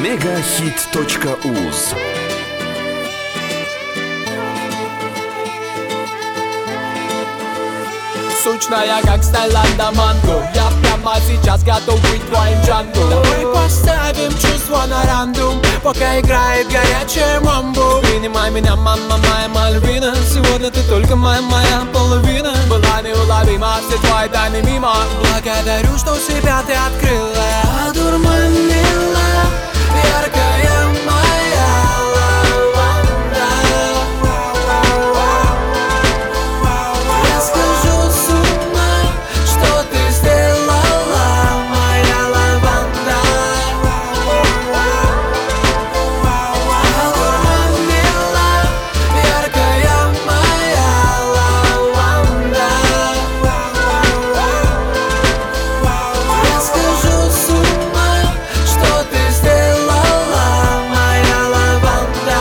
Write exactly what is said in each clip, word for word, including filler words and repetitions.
мегахит точка уз. Сучная, как Стайланда Манго. Я прямо сейчас готов быть твоим Джанго. Давай поставим чувство на рандом, пока играет горячая мамбо. Принимай меня, мама, моя Мальвина. Сегодня ты только моя, моя половина. Была неуловима, все твои тайны мимо. Благодарю, что себя ты открыла. Одурманила, яркая моя лаванда. Я схожу с ума, что ты сделала, моя лаванда. Одурманила, яркая моя лаванда. Я схожу с ума, что ты сделала, моя лаванда.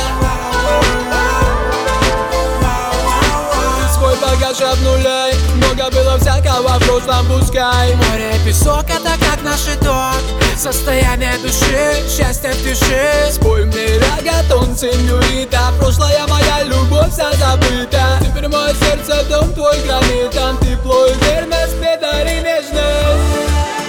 Свой багаж обнуляй, много было всякого в прошлом, пускай. Море, песок, это как наш итог. Состояние души, счастье в тиши. Спой мне рагатон, сеньорита. Прошлая моя любовь вся забыта. Теперь мое сердце, дом твой гранит. Там тепло и верность, педари нежность.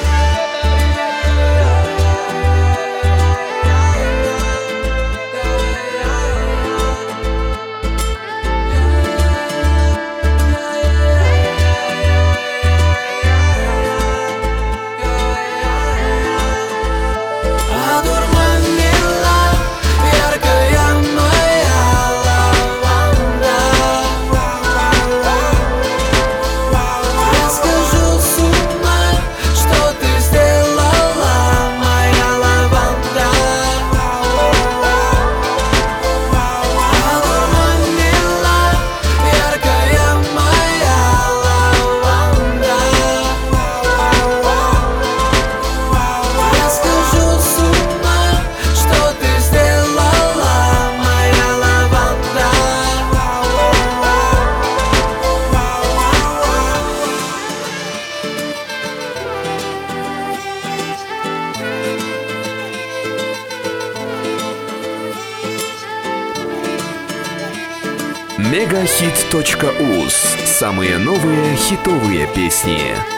Одурманила, яркая моя лаванда. Я схожу с ума, что ты сделала, моя лаванда. Одурманила, яркая моя лаванда. Я схожу с ума, что ты сделала, моя лаванда. мегахит точка уз. Самые новые хитовые песни.